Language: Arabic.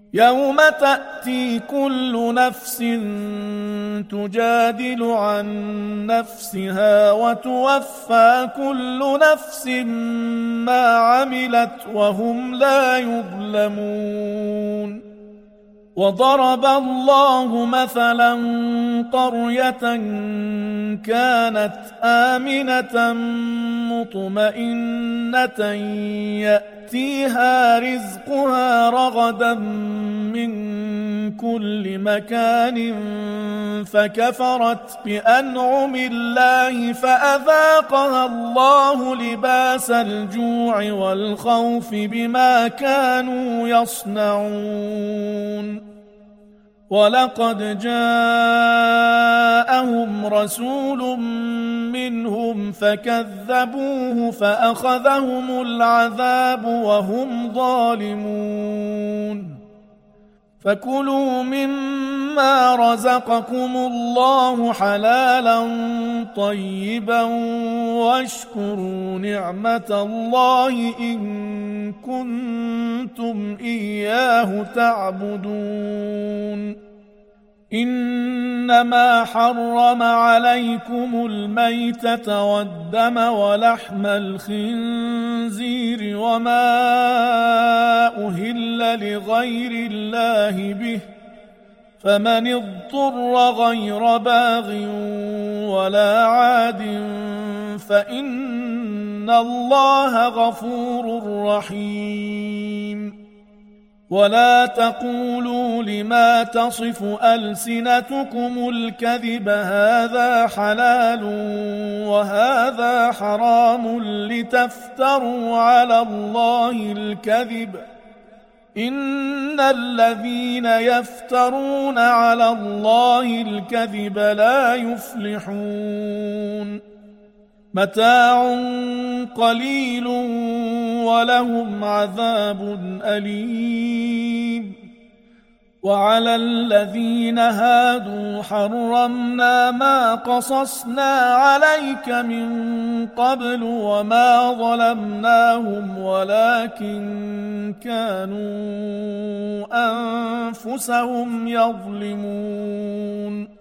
يوم تأتي كل نفس تجادل عن نفسها وتوفى كل نفس ما عملت وهم لا يظلمون. وضرب الله مثلا قرية كانت آمنة مطمئنة يأتيها رزقها رغدا من كل مكان فكفرت بأنعم الله فأذاقها الله لباس الجوع والخوف بما كانوا يصنعون. ولقد جاءهم رسول منهم فكذبوه فأخذهم العذاب وهم ظالمون. فكلوا مما رزقكم الله حلالا طيبا واشكروا نعمة الله إن كنتم إياه تعبدون. إنما حرم عليكم الميتة والدم ولحم الخنزير وما أهل لغير الله به فمن اضطر غير باغ ولا عاد فإن الله غفور رحيم. ولا تقولوا لما تصف ألسنتكم الكذب هذا حلال وهذا حرام لتفتروا على الله الكذب إن الذين يفترون على الله الكذب لا يفلحون. متاع قليل ولهم عذاب أليم. وعلى الذين هادوا حرمنا ما قصصنا عليك من قبل وما ظلمناهم ولكن كانوا أنفسهم يظلمون.